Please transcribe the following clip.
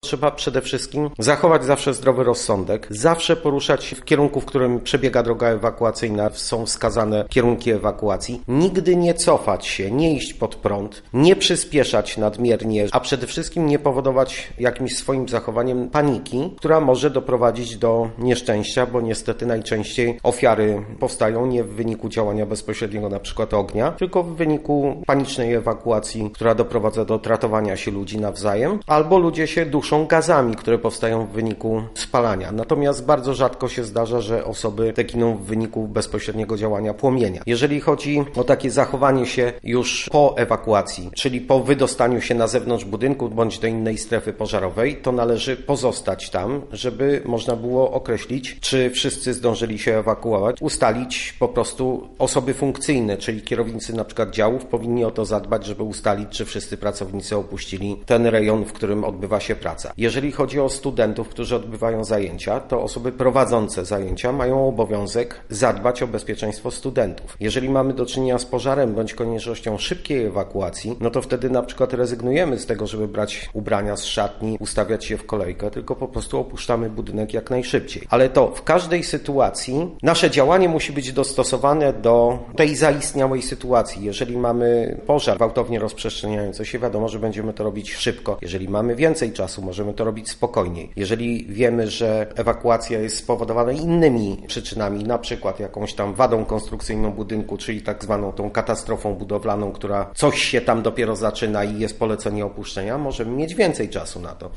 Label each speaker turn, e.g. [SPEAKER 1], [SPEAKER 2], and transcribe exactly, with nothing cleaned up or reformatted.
[SPEAKER 1] trzeba przede wszystkim zachować zawsze zdrowy rozsądek, zawsze poruszać się w kierunku, w którym przebiega droga ewakuacyjna, są wskazane kierunki ewakuacji, nigdy nie cofać się, nie iść pod prąd, nie przyspieszać nadmiernie, a przede wszystkim nie powodować jakimś swoim zachowaniem paniki, która może doprowadzić do nieszczęścia, bo niestety najczęściej ofiary powstają nie w wyniku działania bezpośredniego, na przykład ognia, tylko w wyniku panicznej ewakuacji, która doprowadza do ratowania się ludzi nawzajem, albo ludzie się duszą gazami, które powstają w wyniku spalania. Natomiast bardzo rzadko się zdarza, że osoby te giną w wyniku bezpośredniego działania płomienia. Jeżeli chodzi o takie zachowanie się już po ewakuacji, czyli po wydostaniu się na zewnątrz budynku bądź do innej strefy pożarowej, to należy pozostać tam, żeby można było określić, czy wszyscy zdążyli się ewakuować, ustalić po prostu osoby funkcyjne, czyli kierownicy na przykład działów powinni o to zadbać, żeby ustalić, czy wszyscy pracownicy opuścili ten rejon, w którym odbywa się praca. Jeżeli chodzi o studentów, którzy odbywają zajęcia, to osoby prowadzące zajęcia mają obowiązek zadbać o bezpieczeństwo studentów. Jeżeli mamy do czynienia z pożarem bądź koniecznością szybkiej ewakuacji, no to wtedy na przykład rezygnujemy z tego, żeby brać ubrania z szatni, ustawiać się w kolejkę, tylko po prostu opuszczamy budynek jak najszybciej. Ale to w każdej sytuacji nasze działanie musi być dostosowane do tej zaistniałej sytuacji. Jeżeli mamy pożar gwałtownie rozprzestrzeniający się, wiadomo, że będziemy to robić szybko. Jeżeli mamy więcej czasu, możemy to robić spokojniej. Jeżeli wiemy, że ewakuacja jest spowodowana innymi przyczynami, na przykład jakąś tam wadą konstrukcyjną budynku, czyli tak zwaną tą katastrofą budowlaną, która coś się tam dopiero zaczyna i jest polecenie opuszczenia, możemy mieć więcej czasu na to.